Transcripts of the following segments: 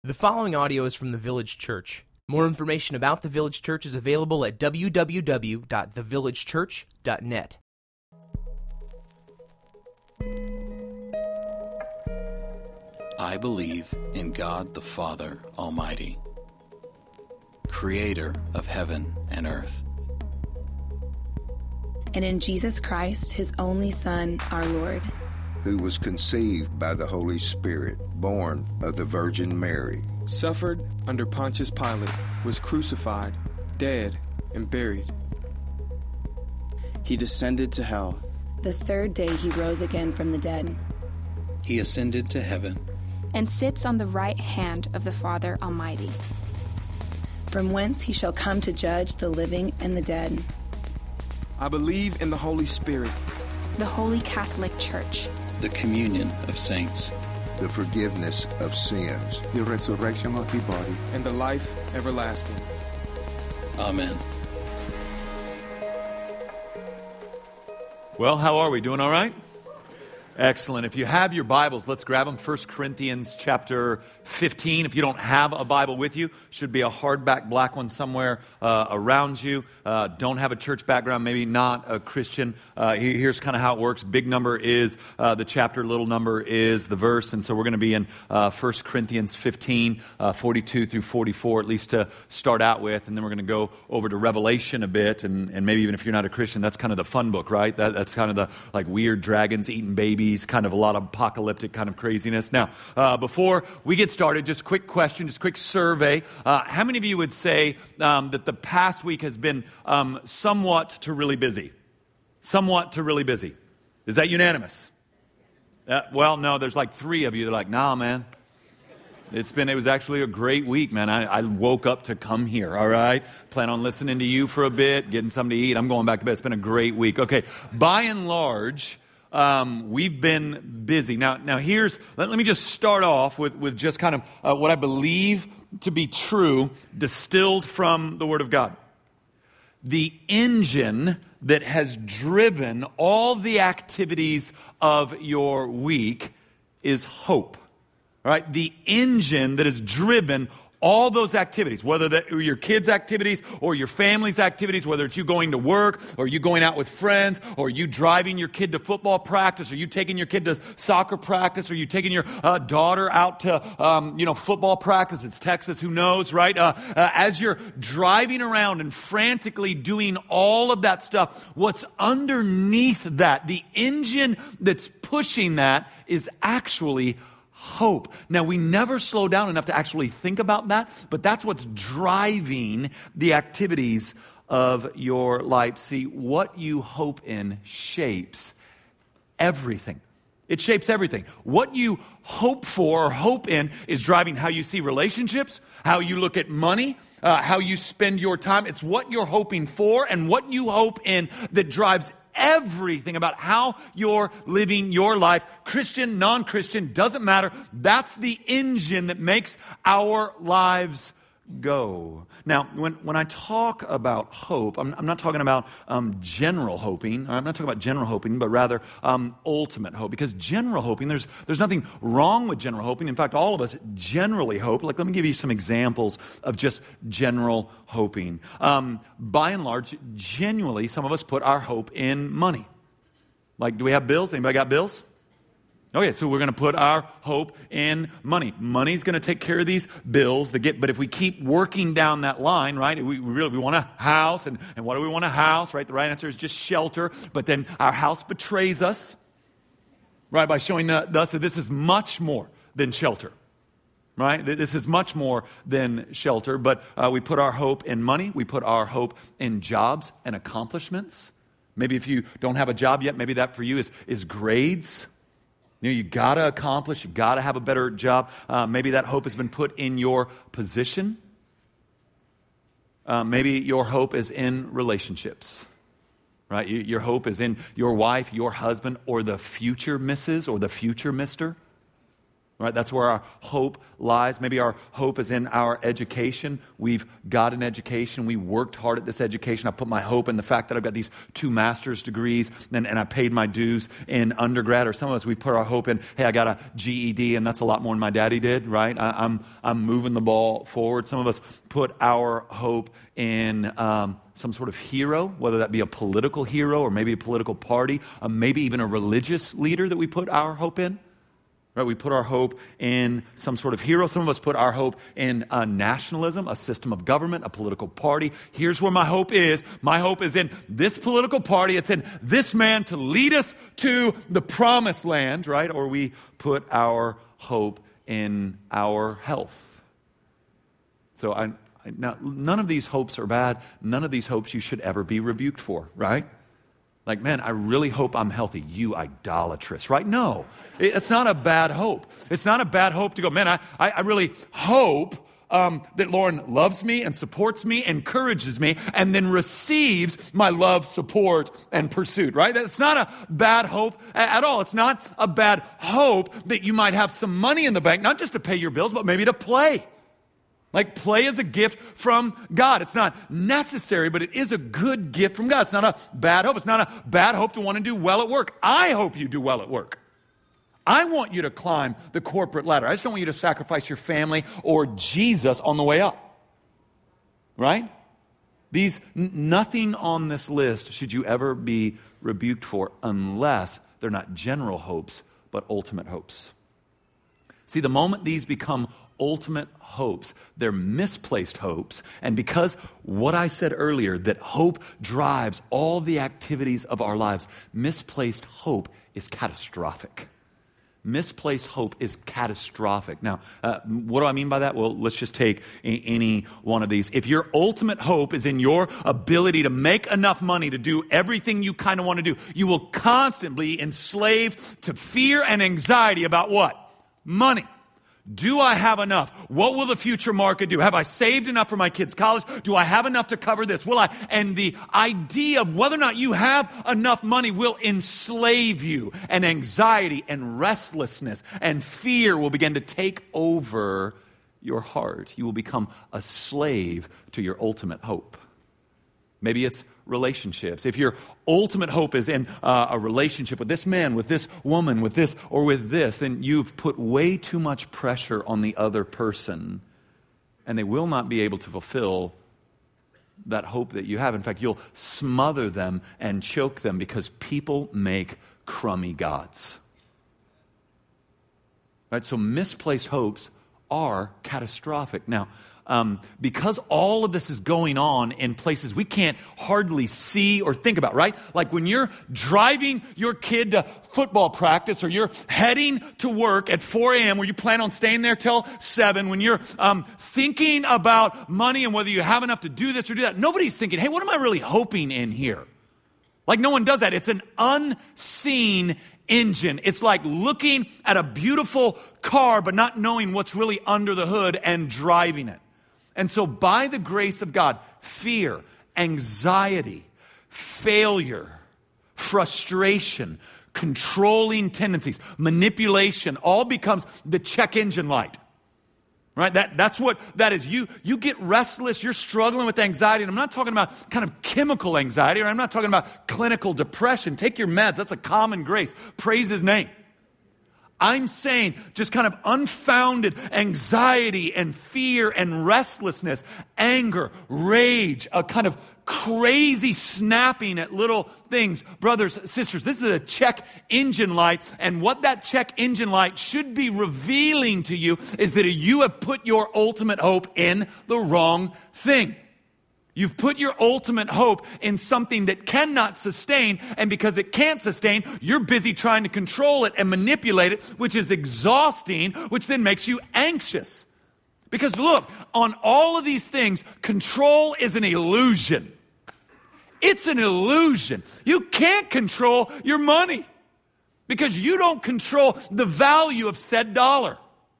The following audio is from the Village Church. More information about the Village Church is available at www.thevillagechurch.net. I believe in God the Father Almighty, creator of heaven and earth, and in Jesus Christ, his only Son, our Lord, who was conceived by the Holy Spirit, born of the Virgin Mary, suffered under Pontius Pilate, was crucified, dead, and buried. He descended to hell. The third day he rose again from the dead. He ascended to heaven and sits on the right hand of the Father Almighty, from whence he shall come to judge the living and the dead. I believe in the Holy Spirit, the Holy Catholic Church, the communion of saints, the forgiveness of sins, the resurrection of the body, and the life everlasting. Amen. Well, how are we? Doing all right? Excellent. If you have your Bibles, let's grab them. 1 Corinthians chapter 15. If you don't have a Bible with you, should be a hardback black one somewhere around you. Don't have a church background, maybe not a Christian. Here's kind of how it works. Big number is the chapter, little number is the verse. And so we're going to be in 1 Corinthians 15, 42 through 44, at least to start out with. And then we're going to go over to Revelation a bit. And maybe even if you're not a Christian, that's kind of the fun book, right? That's kind of the like weird dragons eating babies, kind of a lot of apocalyptic kind of craziness. Now, before we get started, just quick question, just quick survey. How many of you would say that the past week has been somewhat to really busy? Somewhat to really busy. Is that unanimous? Well, no, there's like three of you that are like, nah, man. It was actually a great week, man. I woke up to come here, all right? Plan on listening to you for a bit, getting something to eat. I'm going back to bed. It's been a great week. Okay, by and large, we've been busy. Now let me just start off with just kind of what I believe to be true, distilled from the Word of God. The engine that has driven all the activities of your week is hope. All right, the engine that has driven all those activities, whether that are your kids' activities or your family's activities, whether it's you going to work or you going out with friends or you driving your kid to football practice or you taking your kid to soccer practice or you taking your daughter out to football practice. It's Texas, who knows, right? As you're driving around and frantically doing all of that stuff, what's underneath that, the engine that's pushing that is actually hope. Now, we never slow down enough to actually think about that, but that's what's driving the activities of your life. See, what you hope in shapes everything. It shapes everything. What you hope for or hope in is driving how you see relationships, how you look at money, how you spend your time. It's what you're hoping for and what you hope in that drives everything about how you're living your life. Christian, non-Christian, doesn't matter. That's the engine that makes our lives go. Now, when I talk about hope, I'm not talking about general hoping. I'm not talking about general hoping, but rather ultimate hope. Because general hoping, there's nothing wrong with general hoping. In fact, all of us generally hope. Like, let me give you some examples of just general hoping. By and large, genuinely, some of us put our hope in money. Like, do we have bills? Anybody got bills? Okay, so we're going to put our hope in money. Money's going to take care of these bills. But if we keep working down that line, right, we want a house. And what do we want a house, right? The right answer is just shelter. But then our house betrays us, right, by showing us that this is much more than shelter, right? This is much more than shelter. But we put our hope in money. We put our hope in jobs and accomplishments. Maybe if you don't have a job yet, maybe that for you is grades. You got to accomplish, you got to have a better job. Maybe that hope has been put in your position. Maybe your hope is in relationships, right? Your hope is in your wife, your husband, or the future Mrs. or the future Mr. Right? That's where our hope lies. Maybe our hope is in our education. We've got an education. We worked hard at this education. I put my hope in the fact that I've got these 2 master's degrees and I paid my dues in undergrad. Or some of us, we put our hope in, hey, I got a GED, and that's a lot more than my daddy did, right? I'm moving the ball forward. Some of us put our hope in some sort of hero, whether that be a political hero or maybe a political party, maybe even a religious leader that we put our hope in. Right, we put our hope in some sort of hero. Some of us put our hope in nationalism, a system of government, a political party. Here's where my hope is. My hope is in this political party. It's in this man to lead us to the promised land, right? Or we put our hope in our health. So now, none of these hopes are bad. None of these hopes you should ever be rebuked for, right? Like, man, I really hope I'm healthy. You idolatrous, right? No, it's not a bad hope. It's not a bad hope to go, man, I really hope that Lauren loves me and supports me, encourages me, and then receives my love, support, and pursuit, right? That's not a bad hope at all. It's not a bad hope that you might have some money in the bank, not just to pay your bills, but maybe to play. Like, play is a gift from God. It's not necessary, but it is a good gift from God. It's not a bad hope. It's not a bad hope to want to do well at work. I hope you do well at work. I want you to climb the corporate ladder. I just don't want you to sacrifice your family or Jesus on the way up. Right? Nothing on this list should you ever be rebuked for unless they're not general hopes, but ultimate hopes. See, the moment these become ultimate hopes, they're misplaced hopes. And because what I said earlier, that hope drives all the activities of our lives, misplaced hope is catastrophic. Misplaced hope is catastrophic. Now, what do I mean by that? Well, let's just take any one of these. If your ultimate hope is in your ability to make enough money to do everything you kind of want to do, you will constantly be enslaved to fear and anxiety about what? Money. Do I have enough? What will the future market do? Have I saved enough for my kids' college? Do I have enough to cover this? Will I? And the idea of whether or not you have enough money will enslave you. And anxiety and restlessness and fear will begin to take over your heart. You will become a slave to your ultimate hope. Maybe it's relationships. If your ultimate hope is in a relationship with this man, with this woman, with this or with this, then you've put way too much pressure on the other person, and they will not be able to fulfill that hope that you have. In fact, you'll smother them and choke them because people make crummy gods. Right? So misplaced hopes are catastrophic. Now, because all of this is going on in places we can't hardly see or think about, right? Like when you're driving your kid to football practice or you're heading to work at 4 a.m. where you plan on staying there till 7, when you're thinking about money and whether you have enough to do this or do that, nobody's thinking, hey, what am I really hoping in here? Like no one does that. It's an unseen engine. It's like looking at a beautiful car but not knowing what's really under the hood and driving it. And so by the grace of God, fear, anxiety, failure, frustration, controlling tendencies, manipulation, all becomes the check engine light. Right? That's what that is. You get restless, you're struggling with anxiety, and I'm not talking about kind of chemical anxiety, or I'm not talking about clinical depression. Take your meds, that's a common grace. Praise His name. I'm saying just kind of unfounded anxiety and fear and restlessness, anger, rage, a kind of crazy snapping at little things. Brothers, sisters, this is a check engine light, and what that check engine light should be revealing to you is that you have put your ultimate hope in the wrong thing. You've put your ultimate hope in something that cannot sustain, and because it can't sustain, you're busy trying to control it and manipulate it, which is exhausting, which then makes you anxious. Because look, on all of these things, control is an illusion. It's an illusion. You can't control your money because you don't control the value of said dollar.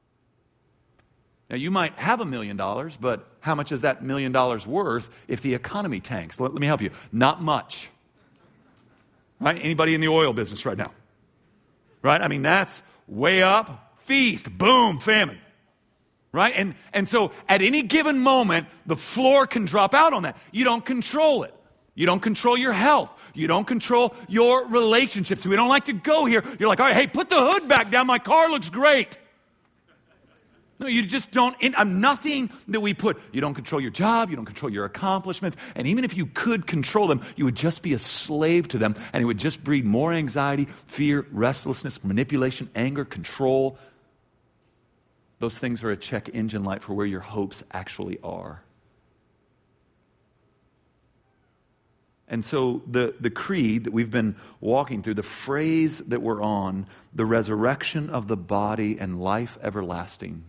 Now, you might have $1 million, but how much is that $1 million worth if the economy tanks? Let me help you. Not much. Right? Anybody in the oil business right now? Right? I mean, that's way up, feast, boom, famine. Right? And so at any given moment, the floor can drop out on that. You don't control it. You don't control your health. You don't control your relationships. We don't like to go here. You're like, all right, hey, put the hood back down. My car looks great. No, you just don't. Nothing that we put. You don't control your job. You don't control your accomplishments. And even if you could control them, you would just be a slave to them. And it would just breed more anxiety, fear, restlessness, manipulation, anger, control. Those things are a check engine light for where your hopes actually are. And so the creed that we've been walking through, the phrase that we're on, the resurrection of the body and life everlasting.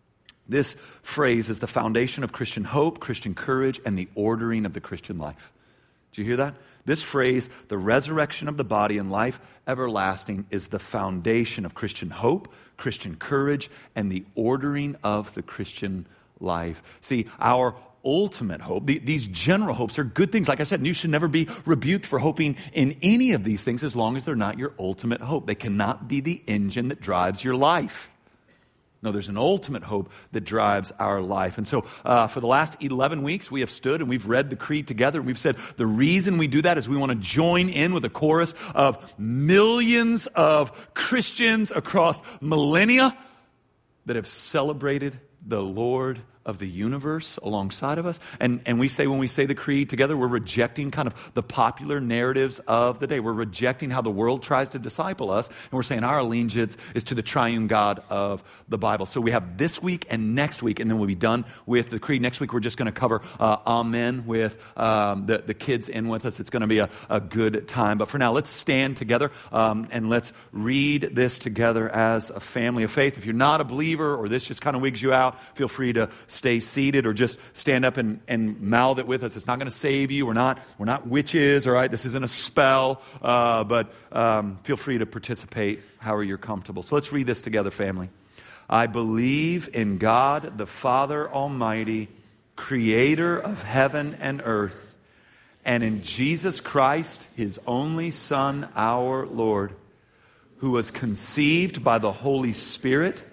This phrase is the foundation of Christian hope, Christian courage, and the ordering of the Christian life. Did you hear that? This phrase, the resurrection of the body and life everlasting, is the foundation of Christian hope, Christian courage, and the ordering of the Christian life. See, our ultimate hope, these general hopes are good things. Like I said, and you should never be rebuked for hoping in any of these things as long as they're not your ultimate hope. They cannot be the engine that drives your life. No, there's an ultimate hope that drives our life. And so for the last 11 weeks, we have stood and we've read the creed together. And we've said the reason we do that is we want to join in with a chorus of millions of Christians across millennia that have celebrated the Lord of the universe alongside of us. And we say, when we say the creed together, we're rejecting kind of the popular narratives of the day. We're rejecting how the world tries to disciple us. And we're saying our allegiance is to the triune God of the Bible. So we have this week and next week, and then we'll be done with the creed. Next week, we're just going to cover Amen with the kids in with us. It's going to be a good time. But for now, let's stand together and let's read this together as a family of faith. If you're not a believer or this just kind of wigs you out, feel free to stay seated or just stand up and mouth it with us. It's not going to save you. We're not witches, all right? This isn't a spell, but feel free to participate however you're comfortable. So let's read this together, family. I believe in God, the Father Almighty, creator of heaven and earth, and in Jesus Christ, his only Son, our Lord, who was conceived by the Holy Spirit,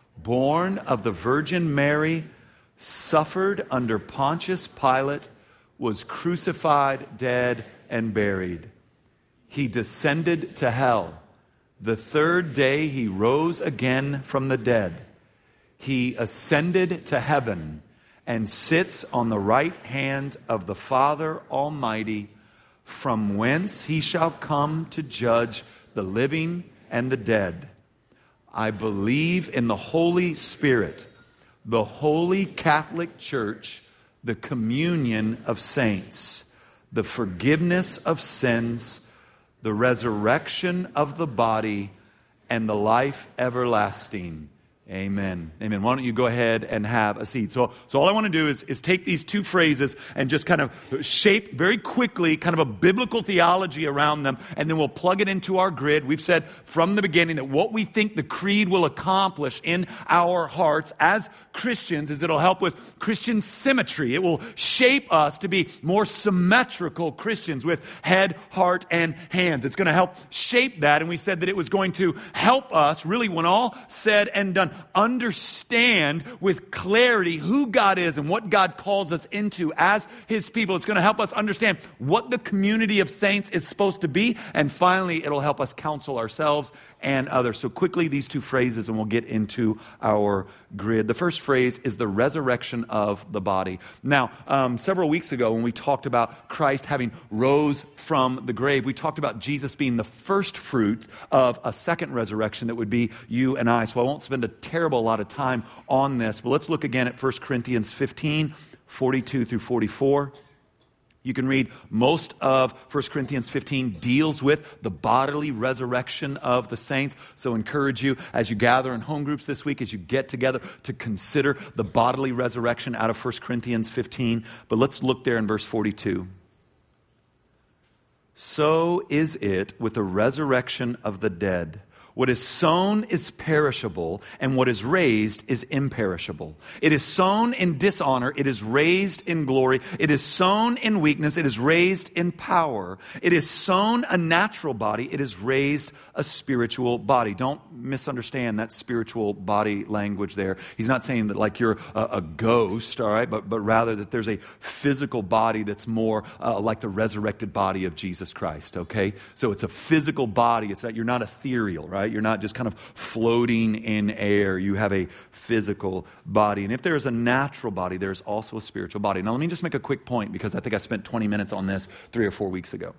born of the Virgin Mary, suffered under Pontius Pilate, was crucified, dead, and buried. He descended to hell. The third day he rose again from the dead. He ascended to heaven and sits on the right hand of the Father Almighty, from whence he shall come to judge the living and the dead. I believe in the Holy Spirit, the Holy Catholic Church, the communion of saints, the forgiveness of sins, the resurrection of the body, and the life everlasting. Amen. Amen. Why don't you go ahead and have a seat? So all I want to do is take these two phrases and just kind of shape very quickly kind of a biblical theology around them, and then we'll plug it into our grid. We've said from the beginning that what we think the creed will accomplish in our hearts as Christians is it'll help with Christian symmetry. It will shape us to be more symmetrical Christians with head, heart, and hands. It's going to help shape that, and we said that it was going to help us, really, when all said and done, understand with clarity who God is and what God calls us into as his people. It's going to help us understand what the community of saints is supposed to be. And finally, it'll help us counsel ourselves and others. So quickly, these two phrases, and we'll get into our grid. The first phrase is the resurrection of the body. Now, several weeks ago when we talked about Christ having rose from the grave, we talked about Jesus being the first fruit of a second resurrection that would be you and I. So I won't spend a terrible lot of time on this, but let's look again at 1 Corinthians 15, 42 through 44. You can read most of 1 Corinthians 15 deals with the bodily resurrection of the saints. So encourage you as you gather in home groups this week, as you get together, to consider the bodily resurrection out of 1 Corinthians 15. But let's look there in verse 42. So is it with the resurrection of the dead. What is sown is perishable, and what is raised is imperishable. It is sown in dishonor, it is raised in glory. It is sown in weakness, it is raised in power. It is sown a natural body, it is raised a spiritual body. Don't misunderstand that spiritual body language there. He's not saying that like you're a ghost, all right, but rather that there's a physical body that's more like the resurrected body of Jesus Christ, okay? So it's a physical body. It's not, you're not ethereal, right? You're not just kind of floating in air. You have a physical body. And if there's a natural body, there's also a spiritual body. Now, let me just make a quick point because I think I spent 20 minutes on this 3 or 4 weeks ago.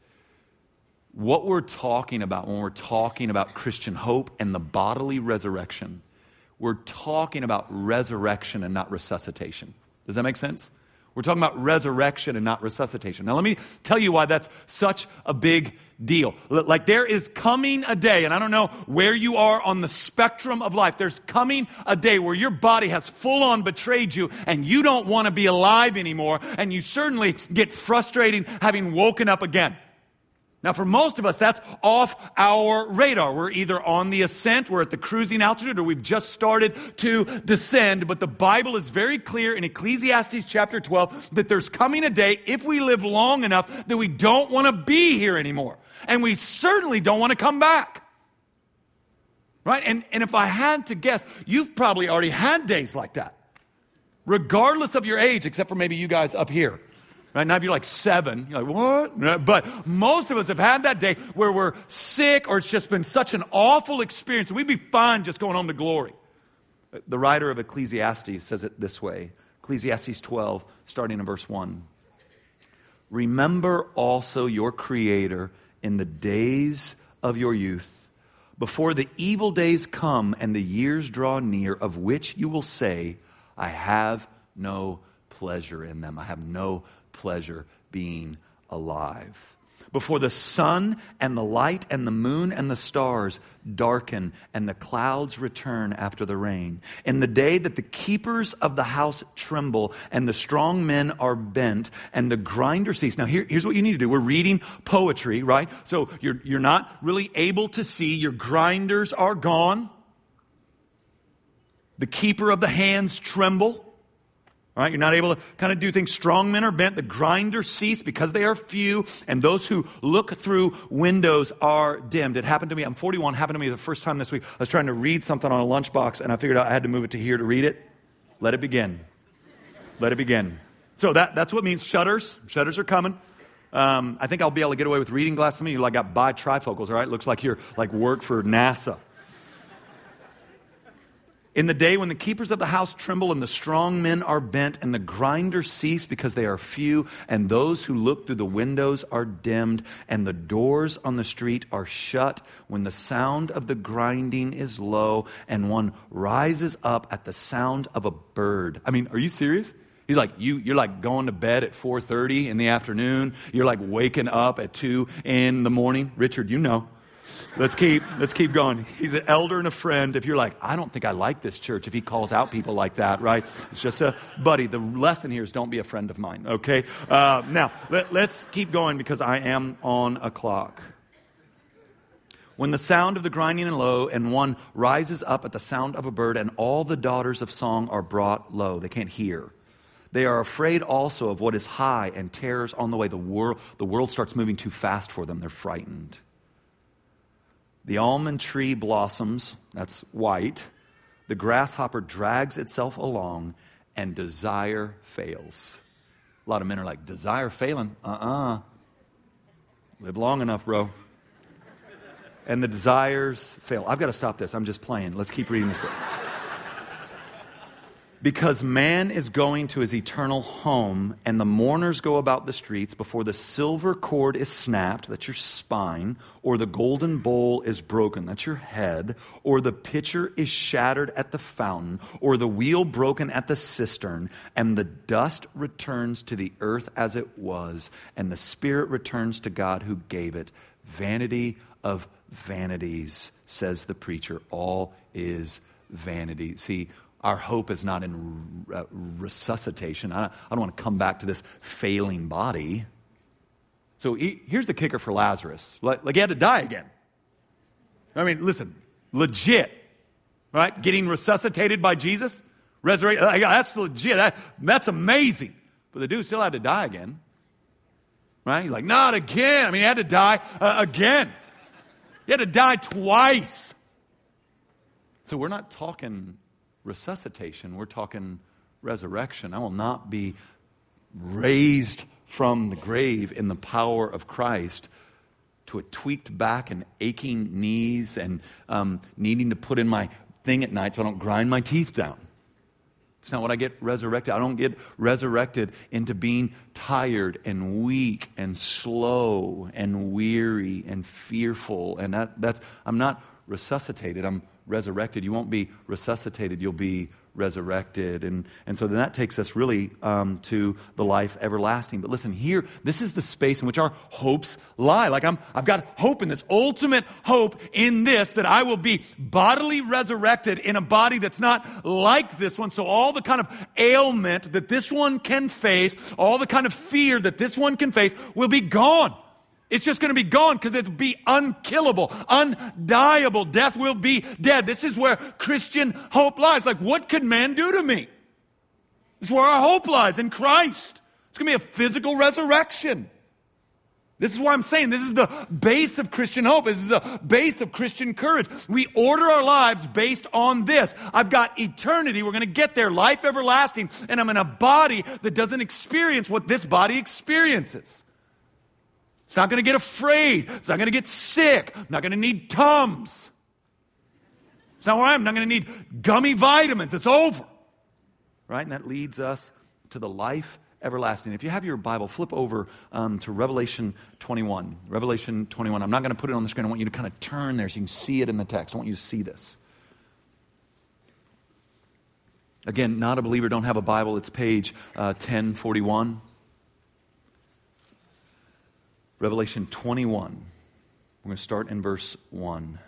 What we're talking about when we're talking about Christian hope and the bodily resurrection, we're talking about resurrection and not resuscitation. Does that make sense? We're talking about resurrection and not resuscitation. Now, let me tell you why that's such a big deal. Like there is coming a day, and I don't know where you are on the spectrum of life, there's coming a day where your body has full on betrayed you and you don't want to be alive anymore, and you certainly get frustrated having woken up again. Now, for most of us, that's off our radar. We're either on the ascent, we're at the cruising altitude, or we've just started to descend. But the Bible is very clear in Ecclesiastes chapter 12 that there's coming a day, if we live long enough, that we don't want to be here anymore. And we certainly don't want to come back. Right? And if I had to guess, you've probably already had days like that. Regardless of your age, except for maybe you guys up here. Right? Now, if you're like 7, you're like, what? But most of us have had that day where we're sick or it's just been such an awful experience. We'd be fine just going home to glory. The writer of Ecclesiastes says it this way. Ecclesiastes 12, starting in verse 1. Remember also your Creator in the days of your youth, before the evil days come and the years draw near, of which you will say, I have no pleasure in them. I have no pleasure being alive. Before the sun and the light and the moon and the stars darken and the clouds return after the rain. In the day that the keepers of the house tremble and the strong men are bent and the grinder cease. Now here's what you need to do. We're reading poetry, right? So you're not really able to see. Your grinders are gone. The keeper of the hands tremble. All right, you're not able to kind of do things. Strong men are bent. The grinders cease because they are few. And those who look through windows are dimmed. It happened to me. I'm 41. Happened to me the first time this week. I was trying to read something on a lunchbox, and I figured out I had to move it to here to read it. Let it begin. Let it begin. So that's what it means. Shutters. Shutters are coming. I think I'll be able to get away with reading glasses. Some of you like got bifocals, all right? Looks like you're like work for NASA. In the day when the keepers of the house tremble and the strong men are bent and the grinders cease because they are few and those who look through the windows are dimmed and the doors on the street are shut, when the sound of the grinding is low and one rises up at the sound of a bird. I mean, are you serious? You're like going to bed at 4:30 in the afternoon. You're like waking up at 2 in the morning. Richard, you know. Let's keep going. He's an elder and a friend. If you're like, I don't think I like this church if he calls out people like that, right? It's just a buddy. The lesson here is don't be a friend of mine, okay? Now, let's keep going because I am on a clock. When the sound of the grinding and low, and one rises up at the sound of a bird, and all the daughters of song are brought low. They can't hear. They are afraid also of what is high, and terrors on the way. The world starts moving too fast for them. They're frightened. The almond tree blossoms, that's white. The grasshopper drags itself along, and desire fails. A lot of men are like, desire failing? Live long enough, bro. And the desires fail. I've got to stop this. I'm just playing. Let's keep reading this. Because man is going to his eternal home, and the mourners go about the streets before the silver cord is snapped, that's your spine, or the golden bowl is broken, that's your head, or the pitcher is shattered at the fountain, or the wheel broken at the cistern, and the dust returns to the earth as it was, and the spirit returns to God who gave it. Vanity of vanities, says the preacher. All is vanity. See, our hope is not in resuscitation. I don't want to come back to this failing body. So here's the kicker for Lazarus. Like he had to die again. I mean, listen, legit, right? Getting resuscitated by Jesus, resurrected, that's legit. That's amazing. But the dude still had to die again, right? He's like, not again. I mean, he had to die again. He had to die twice. So we're not talking resuscitation. We're talking resurrection. I will not be raised from the grave in the power of Christ to a tweaked back and aching knees and needing to put in my thing at night so I don't grind my teeth down. It's not what I get resurrected. I don't get resurrected into being tired and weak and slow and weary and fearful. And I'm not resuscitated. I'm resurrected. You won't be resuscitated. You'll be resurrected. And so then that takes us really to the life everlasting. But listen, here, this is the space in which our hopes lie. Like I've got hope in this, ultimate hope in this, that I will be bodily resurrected in a body that's not like this one. So all the kind of ailment that this one can face, all the kind of fear that this one can face will be gone. It's just going to be gone because it'll be unkillable, undiable. Death will be dead. This is where Christian hope lies. Like, what could man do to me? This is where our hope lies, in Christ. It's going to be a physical resurrection. This is why I'm saying this is the base of Christian hope. This is the base of Christian courage. We order our lives based on this. I've got eternity. We're going to get there, life everlasting. And I'm in a body that doesn't experience what this body experiences. It's not going to get afraid. It's not going to get sick. I'm not going to need Tums. It's not where I am. I'm not going to need gummy vitamins. It's over. Right? And that leads us to the life everlasting. If you have your Bible, flip over to Revelation 21. Revelation 21. I'm not going to put it on the screen. I want you to kind of turn there so you can see it in the text. I want you to see this. Again, not a believer, don't have a Bible. It's page 1041. Revelation 21. We're going to start in verse 1.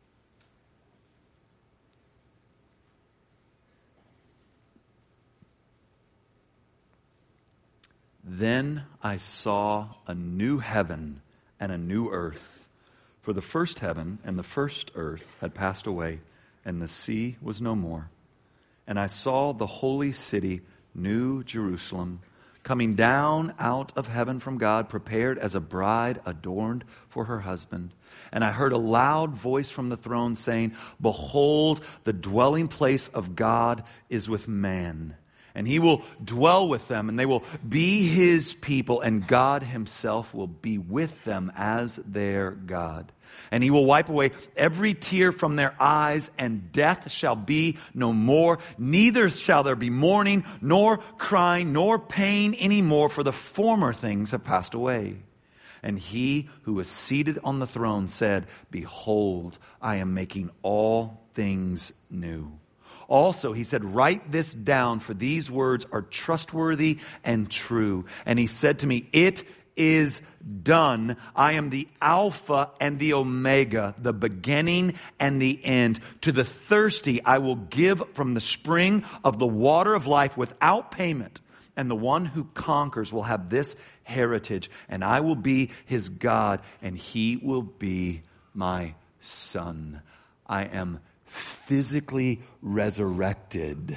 Then I saw a new heaven and a new earth. For the first heaven and the first earth had passed away, and the sea was no more. And I saw the holy city, New Jerusalem, coming down out of heaven from God, prepared as a bride adorned for her husband. And I heard a loud voice from the throne saying, Behold, the dwelling place of God is with man. And he will dwell with them, and they will be his people, and God himself will be with them as their God. And he will wipe away every tear from their eyes, and death shall be no more. Neither shall there be mourning, nor crying, nor pain anymore, for the former things have passed away. And he who was seated on the throne said, Behold, I am making all things new. Also, he said, Write this down, for these words are trustworthy and true. And he said to me, It is done. I am the Alpha and the Omega, the beginning and the end. To the thirsty I will give from the spring of the water of life without payment. And the one who conquers will have this heritage, and I will be his God, and he will be my son. I am physically resurrected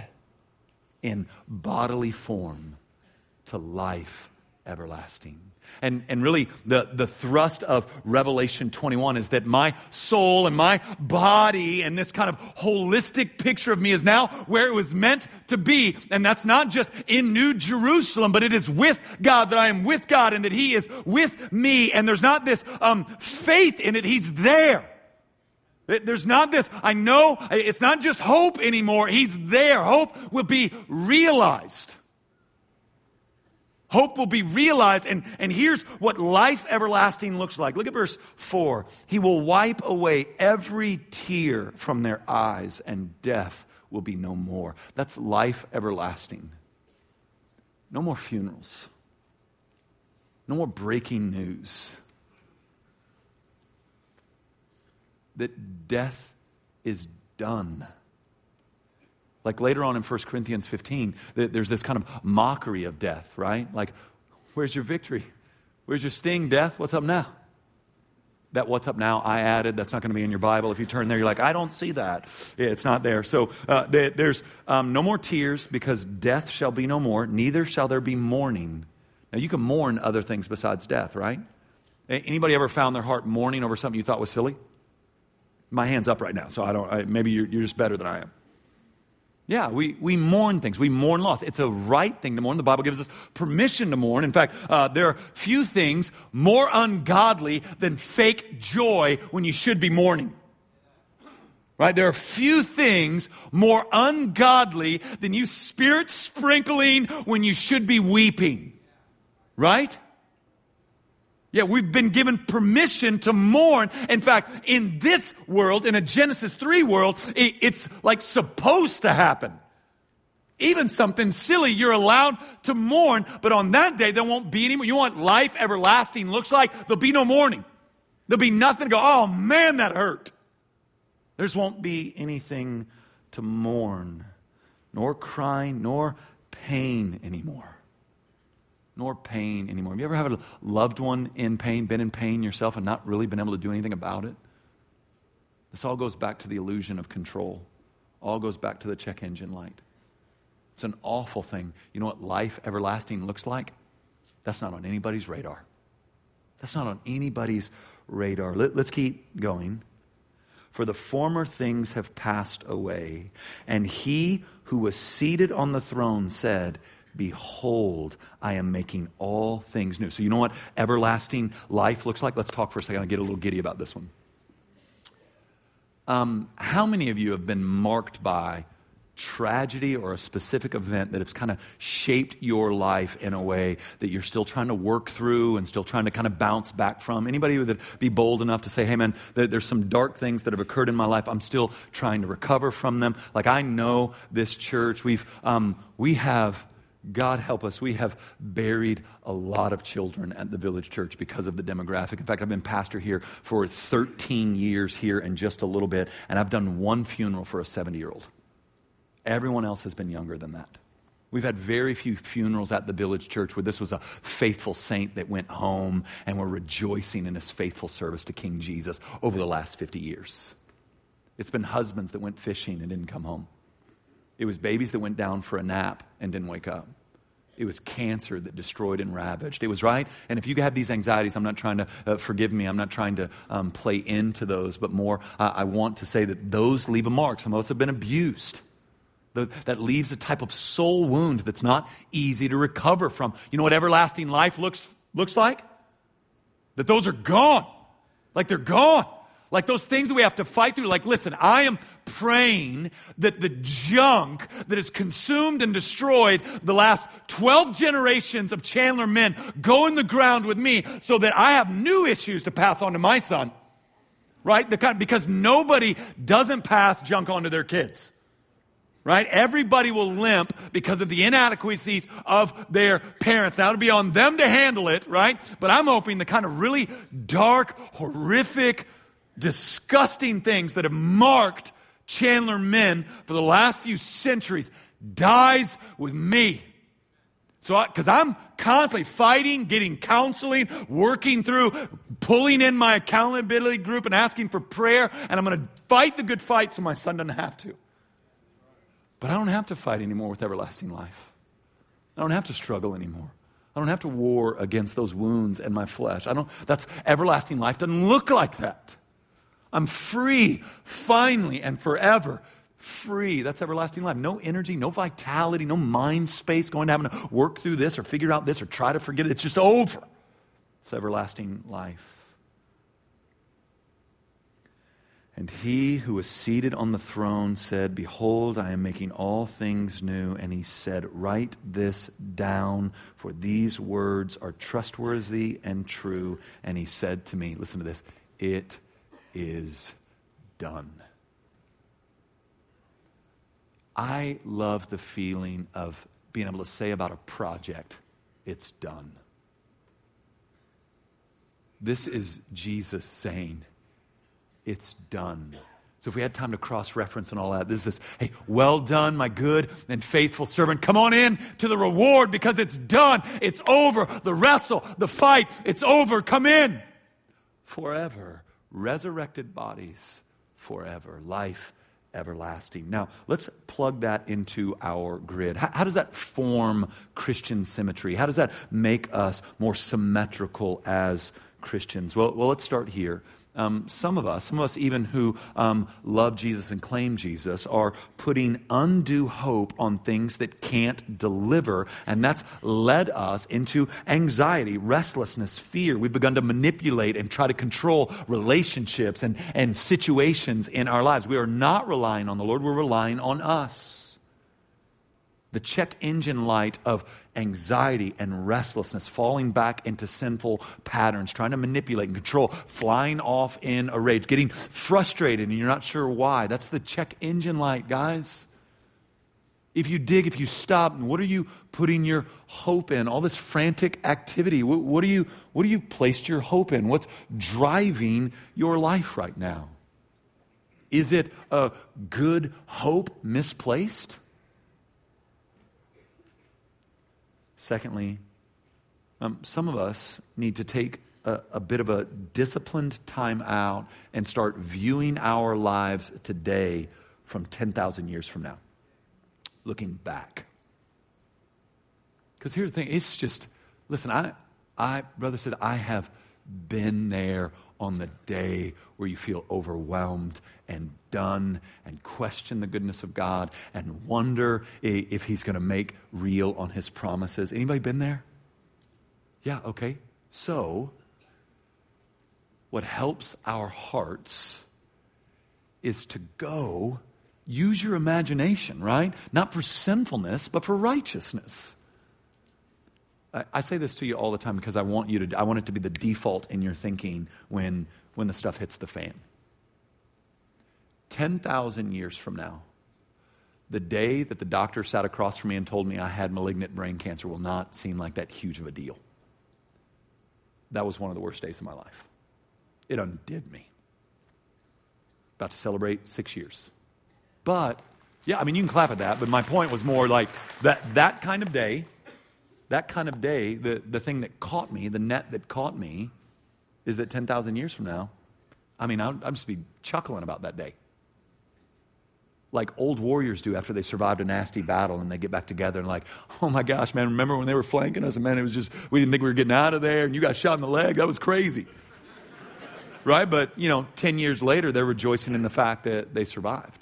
in bodily form to life everlasting. And really, the thrust of Revelation 21 is that my soul and my body and this kind of holistic picture of me is now where it was meant to be. And that's not just in New Jerusalem, but it is with God, that I am with God and that he is with me. And there's not this faith in it. He's there. There's not this, I know, it's not just hope anymore. He's there. Hope will be realized. Hope will be realized, and here's what life everlasting looks like. Look at verse 4. He will wipe away every tear from their eyes, and death will be no more. That's life everlasting. No more funerals. No more breaking news. That death is done. Like later on in 1 Corinthians 15, there's this kind of mockery of death, right? Like, where's your victory? Where's your sting, death? What's up now? That what's up now, I added, that's not going to be in your Bible. If you turn there, you're like, I don't see that. Yeah, it's not there. So there's no more tears because death shall be no more, neither shall there be mourning. Now you can mourn other things besides death, right? Anybody ever found their heart mourning over something you thought was silly? My hand's up right now, so maybe you're just better than I am. Yeah, we mourn things. We mourn loss. It's a right thing to mourn. The Bible gives us permission to mourn. In fact, there are few things more ungodly than fake joy when you should be mourning. Right? There are few things more ungodly than you spirit sprinkling when you should be weeping. Right? Yeah, we've been given permission to mourn. In fact, in this world, in a Genesis 3 world, it's like supposed to happen. Even something silly, you're allowed to mourn, but on that day, there won't be any more. You know what life everlasting looks like? There'll be no mourning. There'll be nothing to go, oh man, that hurt. There just won't be anything to mourn, nor crying, nor pain anymore. Nor pain anymore. Have you ever had a loved one in pain, been in pain yourself and not really been able to do anything about it? This all goes back to the illusion of control. All goes back to the check engine light. It's an awful thing. You know what life everlasting looks like? That's not on anybody's radar. That's not on anybody's radar. Let's keep going. For the former things have passed away, and he who was seated on the throne said, behold, I am making all things new. So you know what everlasting life looks like? Let's talk for a second. I'll get a little giddy about this one. How many of you have been marked by tragedy or a specific event that has kind of shaped your life in a way that you're still trying to work through and still trying to kind of bounce back from? Anybody who would be bold enough to say, hey man, there's some dark things that have occurred in my life. I'm still trying to recover from them. Like I know this church, we have, God help us, we have buried a lot of children at the Village Church because of the demographic. In fact, I've been pastor here for 13 years here and just a little bit, and I've done one funeral for a 70-year-old. Everyone else has been younger than that. We've had very few funerals at the Village Church where this was a faithful saint that went home and we're rejoicing in his faithful service to King Jesus over the last 50 years. It's been husbands that went fishing and didn't come home. It was babies that went down for a nap and didn't wake up. It was cancer that destroyed and ravaged. It was right. And if you have these anxieties, I'm not trying to, forgive me, I'm not trying to play into those, but more, I want to say that those leave a mark. Some of us have been abused. That leaves a type of soul wound that's not easy to recover from. You know what everlasting life looks like? That those are gone. Like they're gone. Like those things that we have to fight through. Like, listen, I am praying that the junk that has consumed and destroyed the last 12 generations of Chandler men go in the ground with me so that I have new issues to pass on to my son. Right? Because nobody doesn't pass junk on to their kids. Right? Everybody will limp because of the inadequacies of their parents. Now it'll be on them to handle it, right? But I'm hoping the kind of really dark, horrific, disgusting things that have marked Chandler men for the last few centuries dies with me. So, because I'm constantly fighting, getting counseling, working through, pulling in my accountability group and asking for prayer, and I'm going to fight the good fight so my son doesn't have to. But I don't have to fight anymore with everlasting life. I don't have to struggle anymore. I don't have to war against those wounds in my flesh. That's everlasting life doesn't look like that. I'm free, finally and forever. Free. That's everlasting life. No energy, no vitality, no mind space going to having to work through this or figure out this or try to forget it. It's just over. It's everlasting life. And he who was seated on the throne said, behold, I am making all things new. And he said, write this down, for these words are trustworthy and true. And he said to me, listen to this, it is done. I love the feeling of being able to say about a project, it's done. This is Jesus saying, it's done. So if we had time to cross-reference and all that, there's this, hey, well done, my good and faithful servant. Come on in to the reward because it's done. It's over. The wrestle, the fight, it's over. Come in. forever. Resurrected bodies forever. Life everlasting. Now, let's plug that into our grid. How does that form Christian symmetry? How does that make us more symmetrical as Christians? Well, let's start here. Some of us even who love Jesus and claim Jesus, are putting undue hope on things that can't deliver, and that's led us into anxiety, restlessness, fear. We've begun to manipulate and try to control relationships and situations in our lives. We are not relying on the Lord, we're relying on us. The check engine light of anxiety and restlessness, falling back into sinful patterns, trying to manipulate and control, flying off in a rage, getting frustrated and you're not sure why. That's the check engine light, guys. If you stop, what are you putting your hope in? All this frantic activity, what do you placed your hope in? What's driving your life right now? Is it a good hope misplaced? Secondly, some of us need to take a bit of a disciplined time out and start viewing our lives today from 10,000 years from now, looking back. Because here's the thing, it's just, listen, brother said, I have been there on the day where you feel overwhelmed and done and question the goodness of God and wonder if he's going to make real on his promises. Anybody been there? Yeah, okay. So, what helps our hearts is to go use your imagination, right? Not for sinfulness, but for righteousness. I say this to you all the time because I want it to be the default in your thinking when the stuff hits the fan. 10,000 years from now, the day that the doctor sat across from me and told me I had malignant brain cancer will not seem like that huge of a deal. That was one of the worst days of my life. It undid me. About to celebrate 6 years. But, yeah, I mean, you can clap at that, but my point was more like that kind of day, the thing that caught me, the net that caught me, is that 10,000 years from now, I mean, I'll just be chuckling about that day. Like old warriors do after they survived a nasty battle and they get back together and like, oh my gosh, man, remember when they were flanking us? And man, it was just, we didn't think we were getting out of there and you got shot in the leg. That was crazy. Right? But, 10 years later, they're rejoicing in the fact that they survived.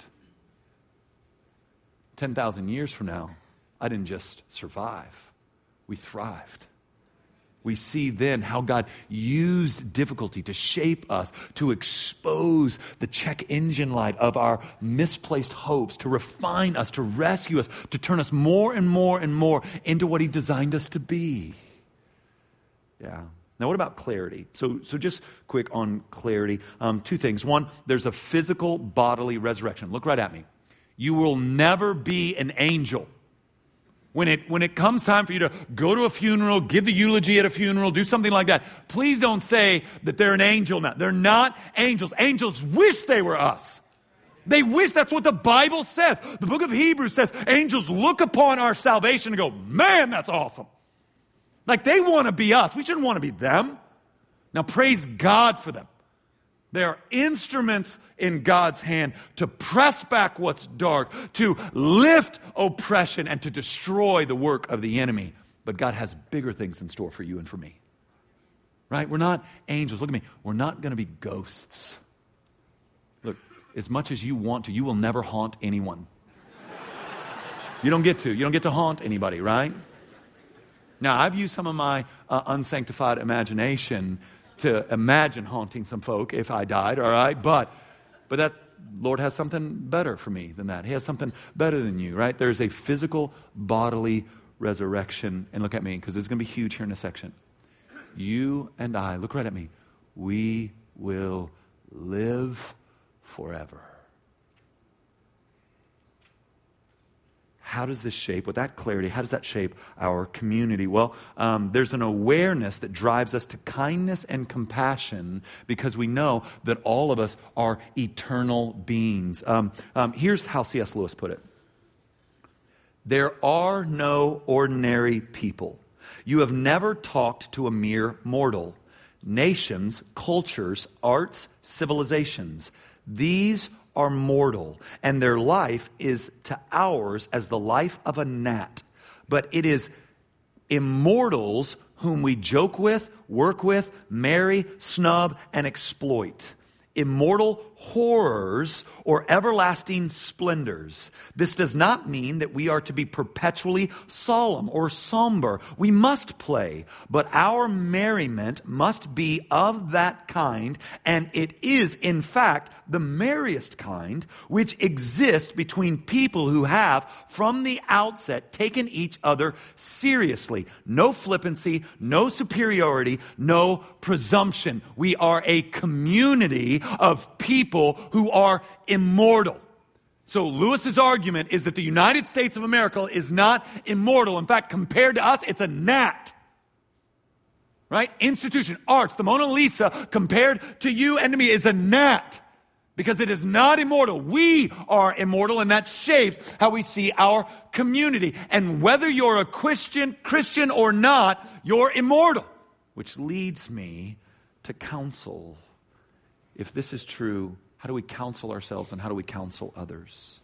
10,000 years from now, I didn't just survive. We thrived. We see then how God used difficulty to shape us, to expose the check engine light of our misplaced hopes, to refine us, to rescue us, to turn us more and more and more into what He designed us to be. Yeah. Now, what about clarity? So just quick on clarity. Two things. One, there's a physical bodily resurrection. Look right at me. You will never be an angel. When it comes time for you to go to a funeral, give the eulogy at a funeral, do something like that, please don't say that they're an angel now. They're not angels. Angels wish they were us. They wish. That's what the Bible says. The book of Hebrews says angels look upon our salvation and go, man, that's awesome. Like they want to be us. We shouldn't want to be them. Now praise God for them. They are instruments in God's hand to press back what's dark, to lift oppression, and to destroy the work of the enemy. But God has bigger things in store for you and for me. Right? We're not angels. Look at me. We're not going to be ghosts. Look, as much as you want to, you will never haunt anyone. You don't get to. You don't get to haunt anybody, right? Now, I've used some of my unsanctified imagination to imagine haunting some folk if I died, all right? But that Lord has something better for me than that. He has something better than you, right? There's a physical, bodily resurrection. And look at me, because this is going to be huge here in a section. You and I, look right at me, we will live forever. How does this shape, with that clarity, how does that shape our community? Well, there's an awareness that drives us to kindness and compassion because we know that all of us are eternal beings. Here's how C.S. Lewis put it. There are no ordinary people. You have never talked to a mere mortal. nations, cultures, arts, civilizations. These are mortal, and their life is to ours as the life of a gnat. But it is immortals whom we joke with, work with, marry, snub, and exploit. Immortal horrors or everlasting splendors. This does not mean that we are to be perpetually solemn or somber. We must play, but our merriment must be of that kind, and it is, in fact, the merriest kind which exists between people who have, from the outset, taken each other seriously. No flippancy, no superiority, no presumption. We are a community of people who are immortal. So Lewis's argument is that the United States of America is not immortal. In fact, compared to us, it's a gnat. Right? Institution, arts, the Mona Lisa, compared to you and to me, is a gnat. Because it is not immortal. We are immortal, and that shapes how we see our community. And whether you're a Christian or not, you're immortal. Which leads me to counsel. If this is true, how do we counsel ourselves and how do we counsel others?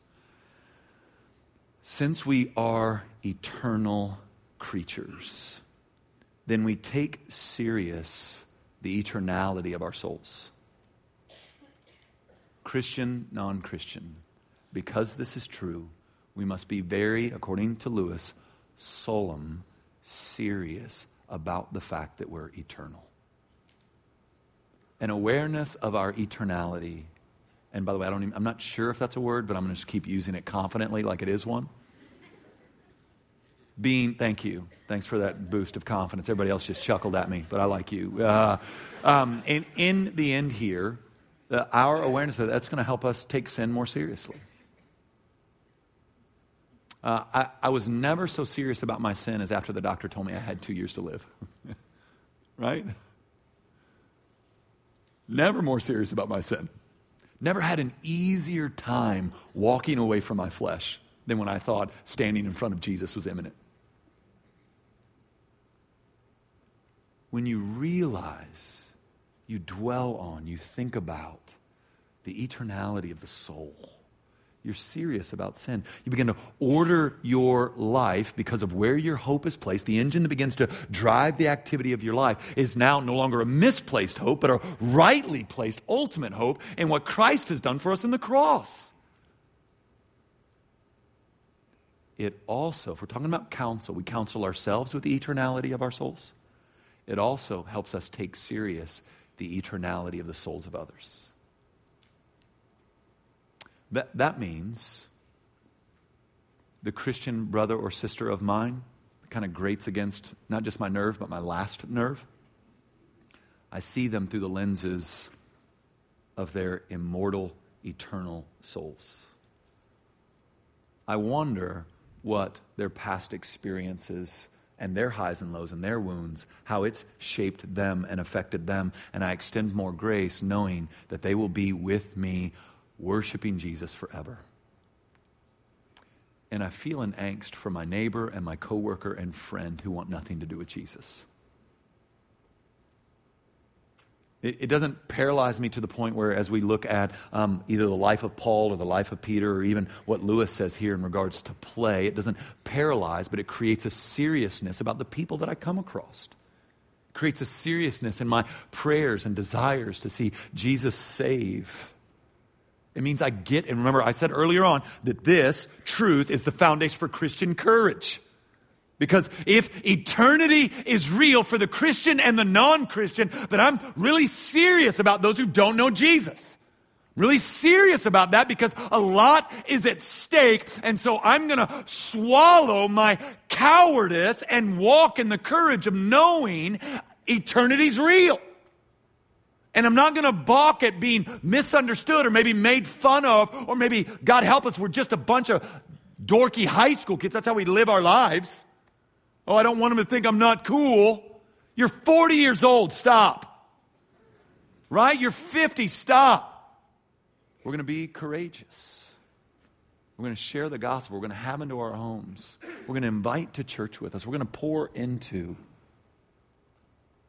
Since we are eternal creatures, then we take serious the eternality of our souls. Christian, non-Christian. Because this is true, we must be very, according to Lewis, solemn, serious about the fact that we're eternal. An awareness of our eternality. And by the way, I'm not sure if that's a word, but I'm going to just keep using it confidently like it is one. Thank you. Thanks for that boost of confidence. Everybody else just chuckled at me, but I like you. And in the end here, our awareness of that's going to help us take sin more seriously. I was never so serious about my sin as after the doctor told me I had 2 years to live. Right? Never more serious about my sin. Never had an easier time walking away from my flesh than when I thought standing in front of Jesus was imminent. When you realize, you dwell on, you think about the eternality of the soul, you're serious about sin. You begin to order your life because of where your hope is placed. The engine that begins to drive the activity of your life is now no longer a misplaced hope, but a rightly placed ultimate hope in what Christ has done for us in the cross. It also, if we're talking about counsel, we counsel ourselves with the eternality of our souls. It also helps us take serious the eternality of the souls of others. That means the Christian brother or sister of mine kind of grates against not just my nerve, but my last nerve. I see them through the lenses of their immortal, eternal souls. I wonder what their past experiences and their highs and lows and their wounds, how it's shaped them and affected them. And I extend more grace knowing that they will be with me worshiping Jesus forever. And I feel an angst for my neighbor and my coworker and friend who want nothing to do with Jesus. It doesn't paralyze me to the point where as we look at either the life of Paul or the life of Peter or even what Lewis says here in regards to play, it doesn't paralyze, but it creates a seriousness about the people that I come across. It creates a seriousness in my prayers and desires to see Jesus save. It means I get, and remember I said earlier on that this truth is the foundation for Christian courage. Because if eternity is real for the Christian and the non-Christian, then I'm really serious about those who don't know Jesus. Really serious about that because a lot is at stake. And so I'm going to swallow my cowardice and walk in the courage of knowing eternity's real. And I'm not going to balk at being misunderstood or maybe made fun of, or maybe, God help us, we're just a bunch of dorky high school kids. That's how we live our lives. Oh, I don't want them to think I'm not cool. You're 40 years old. Stop. Right? You're 50. Stop. We're going to be courageous. We're going to share the gospel. We're going to have into our homes. We're going to invite to church with us. We're going to pour into.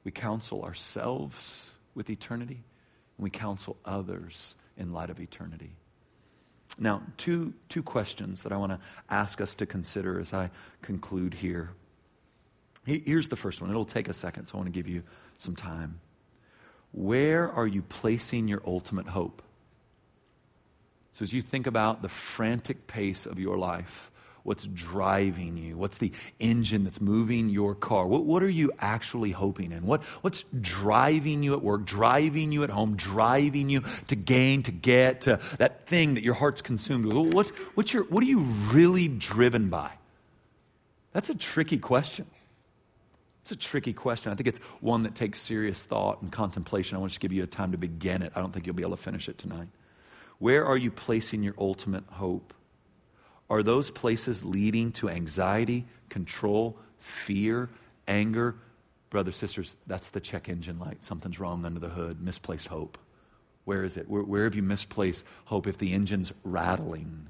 We counsel ourselves with eternity, and we counsel others in light of eternity. Now, two questions that I want to ask us to consider as I conclude here. Here's the first one. It'll take a second, so I want to give you some time. Where are you placing your ultimate hope? So as you think about the frantic pace of your life, what's driving you? What's the engine that's moving your car? What are you actually hoping in? What's driving you at work, driving you at home, driving you to gain, to get, to that thing that your heart's consumed with? What are you really driven by? That's a tricky question. It's a tricky question. I think it's one that takes serious thought and contemplation. I want to just give you a time to begin it. I don't think you'll be able to finish it tonight. Where are you placing your ultimate hope? Are those places leading to anxiety, control, fear, anger? Brothers, sisters, that's the check engine light. Something's wrong under the hood. Misplaced hope. Where is it? Where have you misplaced hope if the engine's rattling?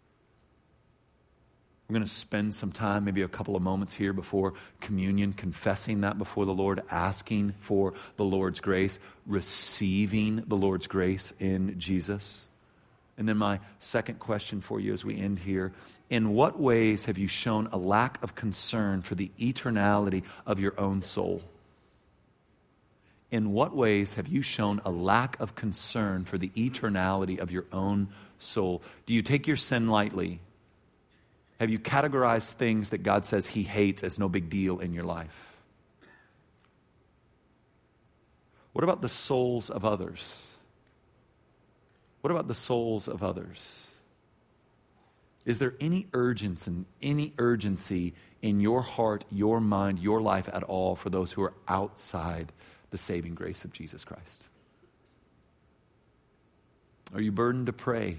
We're going to spend some time, maybe a couple of moments here before communion, confessing that before the Lord, asking for the Lord's grace, receiving the Lord's grace in Jesus. And then my second question for you as we end here, in what ways have you shown a lack of concern for the eternality of your own soul? In what ways have you shown a lack of concern for the eternality of your own soul? Do you take your sin lightly? Have you categorized things that God says He hates as no big deal in your life? What about the souls of others? What about the souls of others? Is there any urgency in your heart, your mind, your life at all for those who are outside the saving grace of Jesus Christ? Are you burdened to pray?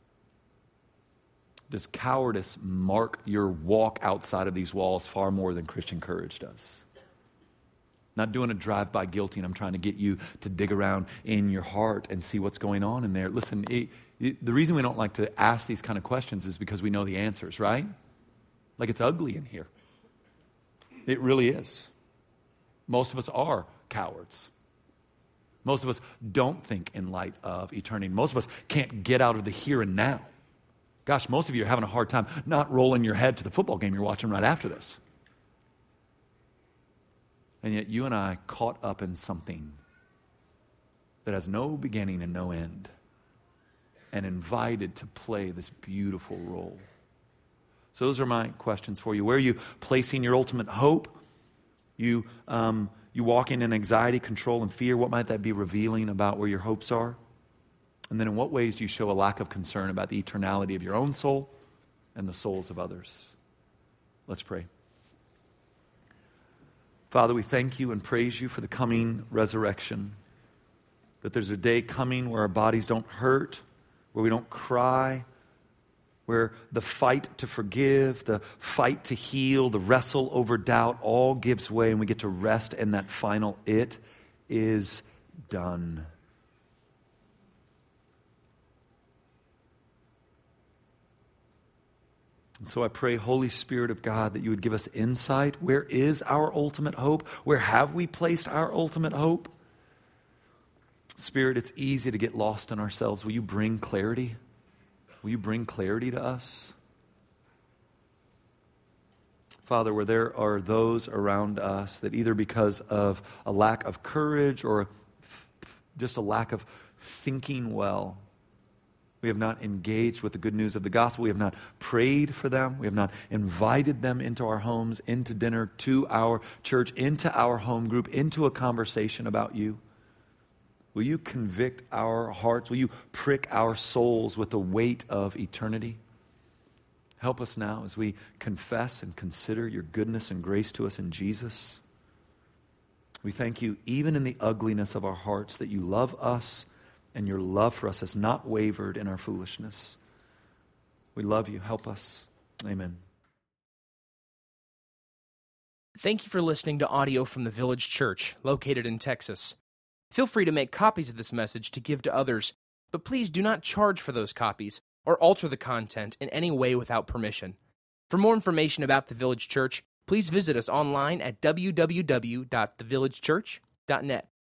Does cowardice mark your walk outside of these walls far more than Christian courage does? Not doing a drive-by guilty, and I'm trying to get you to dig around in your heart and see what's going on in there. Listen, the reason we don't like to ask these kind of questions is because we know the answers, right? Like it's ugly in here. It really is. Most of us are cowards. Most of us don't think in light of eternity. Most of us can't get out of the here and now. Gosh, most of you are having a hard time not rolling your head to the football game you're watching right after this. And yet you and I caught up in something that has no beginning and no end, and invited to play this beautiful role. So those are my questions for you. Where are you placing your ultimate hope? You walking in anxiety, control, and fear. What might that be revealing about where your hopes are? And then in what ways do you show a lack of concern about the eternality of your own soul and the souls of others? Let's pray. Father, we thank you and praise you for the coming resurrection. That there's a day coming where our bodies don't hurt, where we don't cry, where the fight to forgive, the fight to heal, the wrestle over doubt all gives way, and we get to rest in that final "it is done." And so I pray, Holy Spirit of God, that you would give us insight. Where is our ultimate hope? Where have we placed our ultimate hope? Spirit, it's easy to get lost in ourselves. Will you bring clarity? Will you bring clarity to us? Father, where there are those around us that either because of a lack of courage or just a lack of thinking well, we have not engaged with the good news of the gospel. We have not prayed for them. We have not invited them into our homes, into dinner, to our church, into our home group, into a conversation about you. Will you convict our hearts? Will you prick our souls with the weight of eternity? Help us now as we confess and consider your goodness and grace to us in Jesus. We thank you, even in the ugliness of our hearts, that you love us, and your love for us has not wavered in our foolishness. We love you. Help us. Amen. Thank you for listening to audio from the Village Church, located in Texas. Feel free to make copies of this message to give to others, but please do not charge for those copies or alter the content in any way without permission. For more information about the Village Church, Please visit us online at www.thevillagechurch.net.